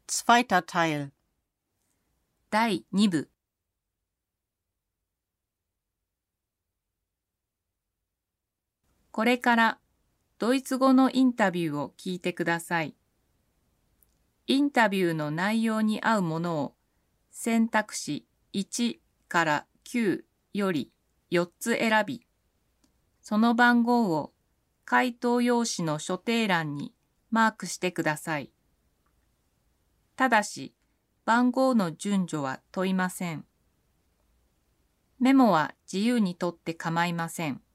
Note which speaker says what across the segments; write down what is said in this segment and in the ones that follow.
Speaker 1: Zweiter Teil.
Speaker 2: 第2部。これからドイツ語のインタビューを聞いてください。インタビューの内容に合うものを選択肢1から9より4つ選び、その番号を回答用紙の所定欄にマークしてください。ただし、番号の順序は問いません。メモは自由に取って構いません。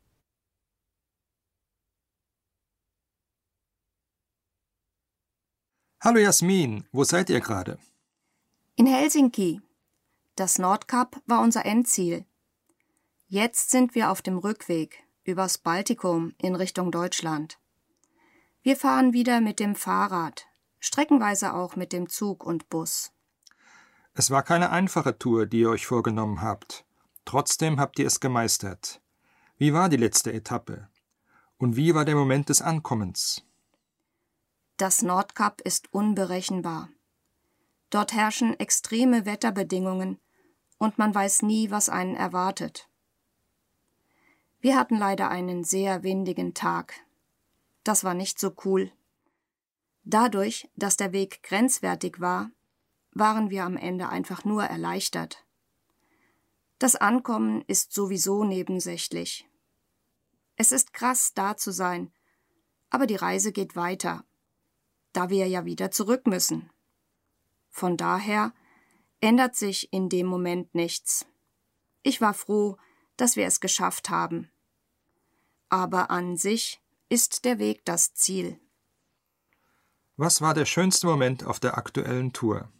Speaker 3: Hallo Jasmin, wo seid ihr gerade?
Speaker 4: In Helsinki. Das Nordkap war unser Endziel. Jetzt sind wir auf dem Rückweg übers Baltikum in Richtung Deutschland. Wir fahren wieder mit dem Fahrrad, streckenweise auch mit dem Zug und Bus.
Speaker 3: Es war keine einfache Tour, die ihr euch vorgenommen habt. Trotzdem habt ihr es gemeistert. Wie war die letzte Etappe? Und wie war der Moment des Ankommens?
Speaker 4: Das Nordkap ist unberechenbar. Dort herrschen extreme Wetterbedingungen und man weiß nie, was einen erwartet. Wir hatten leider einen sehr windigen Tag. Das war nicht so cool. Dadurch, dass der Weg grenzwertig war, waren wir am Ende einfach nur erleichtert. Das Ankommen ist sowieso nebensächlich. Es ist krass, da zu sein, aber die Reise geht weiter, da wir ja wieder zurück müssen. Von daher ändert sich in dem Moment nichts. Ich war froh, dass wir es geschafft haben. Aber an sich ist der Weg das Ziel.
Speaker 3: Was war der schönste Moment auf der aktuellen Tour?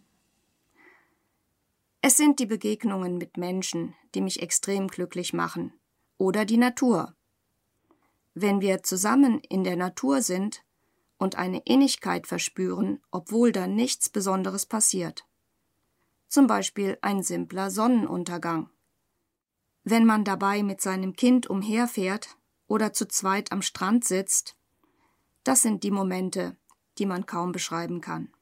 Speaker 4: Es sind die Begegnungen mit Menschen, die mich extrem glücklich machen. Oder die Natur. Wenn wir zusammen in der Natur sind und eine Innigkeit verspüren, obwohl da nichts Besonderes passiert. Zum Beispiel ein simpler Sonnenuntergang. Wenn man dabei mit seinem Kind umherfährt oder zu zweit am Strand sitzt, das sind die Momente, die man kaum beschreiben kann.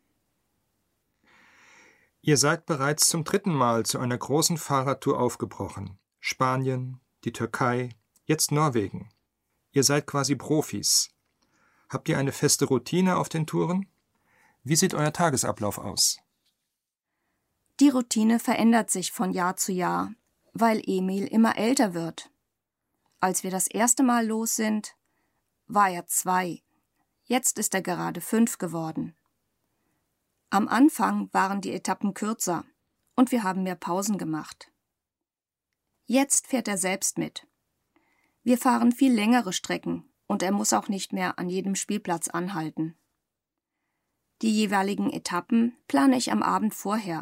Speaker 3: Ihr seid bereits zum 3. Mal zu einer großen Fahrradtour aufgebrochen. Spanien, die Türkei, jetzt Norwegen. Ihr seid quasi Profis. Habt ihr eine feste Routine auf den Touren? Wie sieht euer Tagesablauf aus?
Speaker 4: Die Routine verändert sich von Jahr zu Jahr, weil Emil immer älter wird. Als wir das erste Mal los sind, war er 2. Jetzt ist er gerade 5 geworden. Am Anfang waren die Etappen kürzer und wir haben mehr Pausen gemacht. Jetzt fährt er selbst mit. Wir fahren viel längere Strecken und er muss auch nicht mehr an jedem Spielplatz anhalten. Die jeweiligen Etappen plane ich am Abend vorher.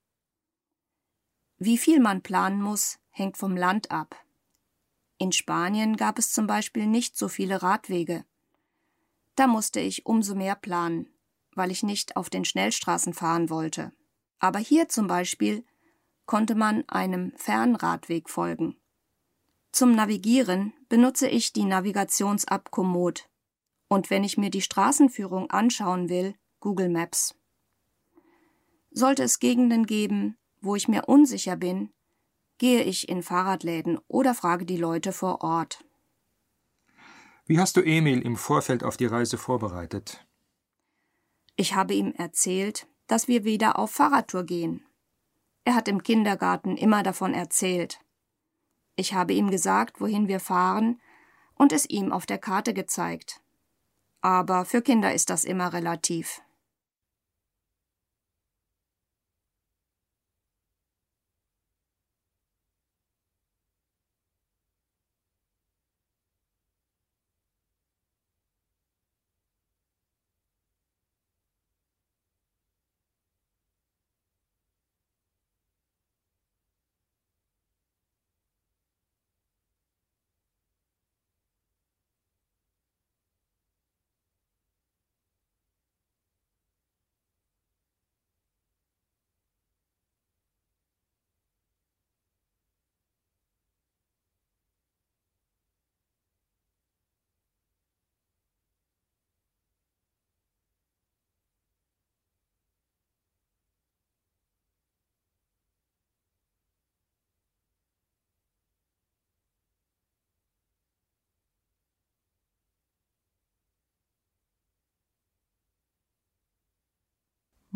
Speaker 4: Wie viel man planen muss, hängt vom Land ab. In Spanien gab es zum Beispiel nicht so viele Radwege. Da musste ich umso mehr planen, weil ich nicht auf den Schnellstraßen fahren wollte. Aber hier zum Beispiel konnte man einem Fernradweg folgen. Zum Navigieren benutze ich die Navigations-App Komoot und wenn ich mir die Straßenführung anschauen will, Google Maps. Sollte es Gegenden geben, wo ich mir unsicher bin, gehe ich in Fahrradläden oder frage die Leute vor Ort.
Speaker 3: Wie hast du Emil im Vorfeld auf die Reise vorbereitet?
Speaker 4: Ich habe ihm erzählt, dass wir wieder auf Fahrradtour gehen. Er hat im Kindergarten immer davon erzählt. Ich habe ihm gesagt, wohin wir fahren und es ihm auf der Karte gezeigt. Aber für Kinder ist das immer relativ.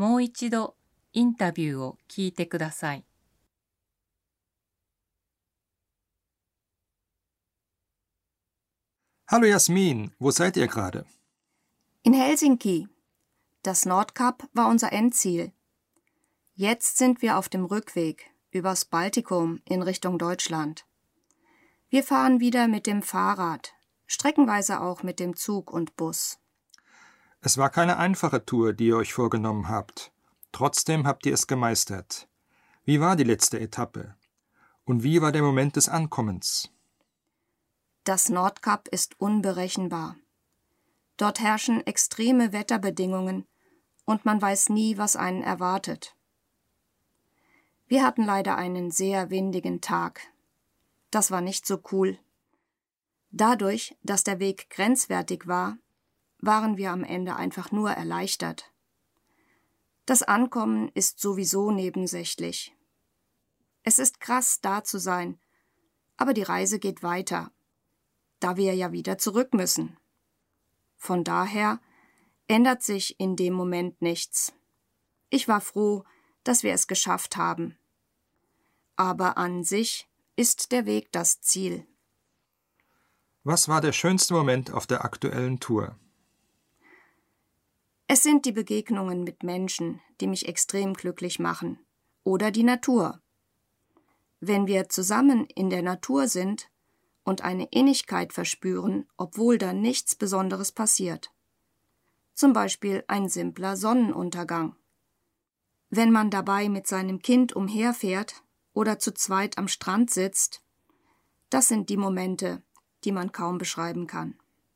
Speaker 2: もう一度インタビューを聞いてください。
Speaker 3: Hallo Jasmin, wo seid ihr gerade?
Speaker 4: In Helsinki. Das Nordkap war unser Endziel. Jetzt sind wir auf dem Rückweg übers Baltikum in Richtung Deutschland. Wir fahren wieder mit dem Fahrrad, streckenweise auch mit dem Zug und Bus.
Speaker 3: Es war keine einfache Tour, die ihr euch vorgenommen habt. Trotzdem habt ihr es gemeistert. Wie war die letzte Etappe? Und wie war der Moment des Ankommens?
Speaker 4: Das Nordkap ist unberechenbar. Dort herrschen extreme Wetterbedingungen und man weiß nie, was einen erwartet. Wir hatten leider einen sehr windigen Tag. Das war nicht so cool. Dadurch, dass der Weg grenzwertig war, waren wir am Ende einfach nur erleichtert. Das Ankommen ist sowieso nebensächlich. Es ist krass, da zu sein, aber die Reise geht weiter, da wir ja wieder zurück müssen. Von daher ändert sich in dem Moment nichts. Ich war froh, dass wir es geschafft haben. Aber an sich ist der Weg das Ziel.
Speaker 3: Was war der schönste Moment auf der aktuellen Tour?
Speaker 4: Es sind die Begegnungen mit Menschen, die mich extrem glücklich machen. Oder die Natur. Wenn wir zusammen in der Natur sind und eine Innigkeit verspüren, obwohl da nichts Besonderes passiert. Zum Beispiel ein simpler Sonnenuntergang. Wenn man dabei mit seinem Kind umherfährt oder zu zweit am Strand sitzt, das sind die Momente, die man kaum beschreiben kann.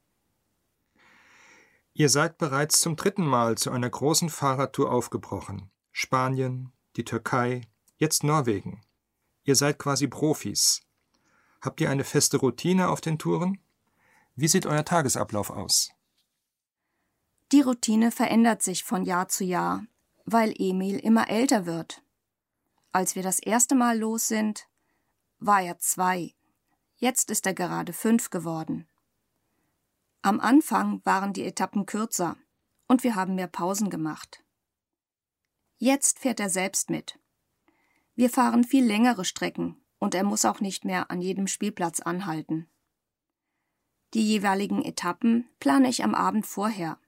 Speaker 3: Ihr seid bereits zum 3. Mal zu einer großen Fahrradtour aufgebrochen. Spanien, die Türkei, jetzt Norwegen. Ihr seid quasi Profis. Habt ihr eine feste Routine auf den Touren? Wie sieht euer Tagesablauf aus?
Speaker 4: Die Routine verändert sich von Jahr zu Jahr, weil Emil immer älter wird. Als wir das erste Mal los sind, war er 2. Jetzt ist er gerade 5 geworden. Am Anfang waren die Etappen kürzer und wir haben mehr Pausen gemacht. Jetzt fährt er selbst mit. Wir fahren viel längere Strecken und er muss auch nicht mehr an jedem Spielplatz anhalten. Die jeweiligen Etappen plane ich am Abend vorher.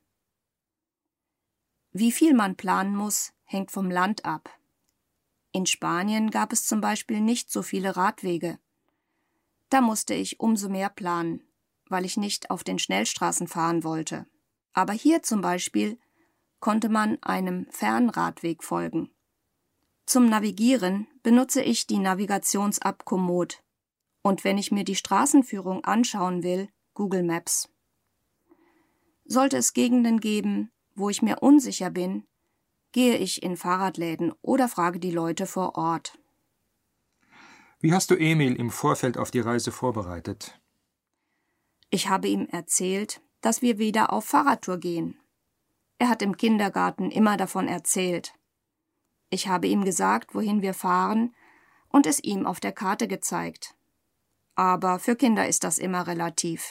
Speaker 4: Wie viel man planen muss, hängt vom Land ab. In Spanien gab es zum Beispiel nicht so viele Radwege. Da musste ich umso mehr planen, weil ich nicht auf den Schnellstraßen fahren wollte. Aber hier zum Beispiel konnte man einem Fernradweg folgen. Zum Navigieren benutze ich die Navigations-App Komoot und wenn ich mir die Straßenführung anschauen will, Google Maps. Sollte es Gegenden geben, wo ich mir unsicher bin, gehe ich in Fahrradläden oder frage die Leute vor Ort.
Speaker 3: Wie hast du Emil im Vorfeld auf die Reise vorbereitet?
Speaker 4: Ich habe ihm erzählt, dass wir wieder auf Fahrradtour gehen. Er hat im Kindergarten immer davon erzählt. Ich habe ihm gesagt, wohin wir fahren und es ihm auf der Karte gezeigt. Aber für Kinder ist das immer relativ.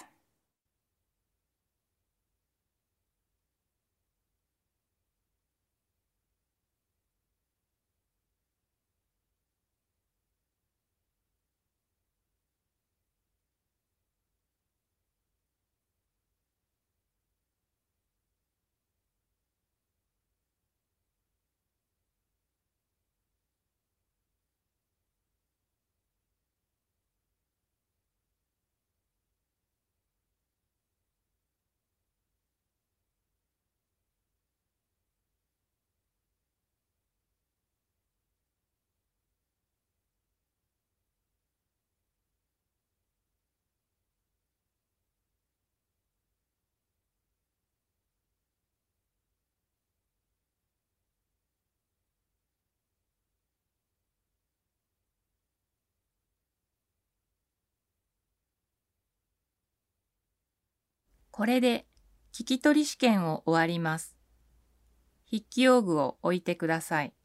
Speaker 2: これで聞き取り試験を終わります。筆記用具を置いてください。